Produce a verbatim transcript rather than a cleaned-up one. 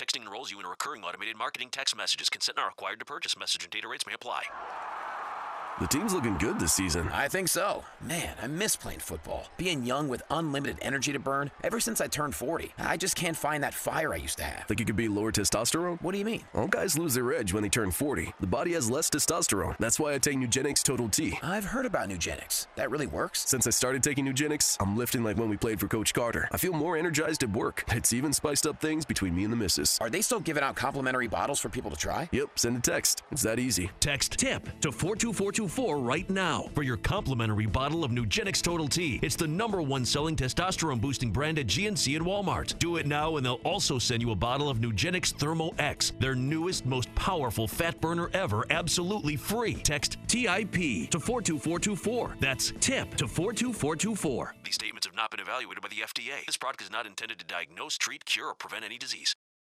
Texting enrolls you in a recurring automated marketing text messages. Consent not required to purchase. Message and data rates may apply. The team's looking good this season. I think so. Man, I miss playing football. Being young with unlimited energy to burn. Ever since I turned forty, I just can't find that fire I used to have. Think it could be lower testosterone? What do you mean? All guys lose their edge when they turn forty. The body has less testosterone. That's why I take Nugenix Total T. I've heard about Nugenix. That really works? Since I started taking Nugenix, I'm lifting like when we played for Coach Carter. I feel more energized at work. It's even spiced up things between me and the missus. Are they still giving out complimentary bottles for people to try? Yep, send a text. It's that easy. Text TIP to four two four two four right now for your complimentary bottle of Nugenix Total T. It's the number one selling testosterone boosting brand at G N C and Walmart. Do it now and they'll also send you a bottle of Nugenix Thermo X, their newest, most powerful fat burner ever, absolutely free. Text T I P to four two four two four. That's TIP to four two four two four. These statements have not been evaluated by the F D A. This product is not intended to diagnose, treat, cure, or prevent any disease.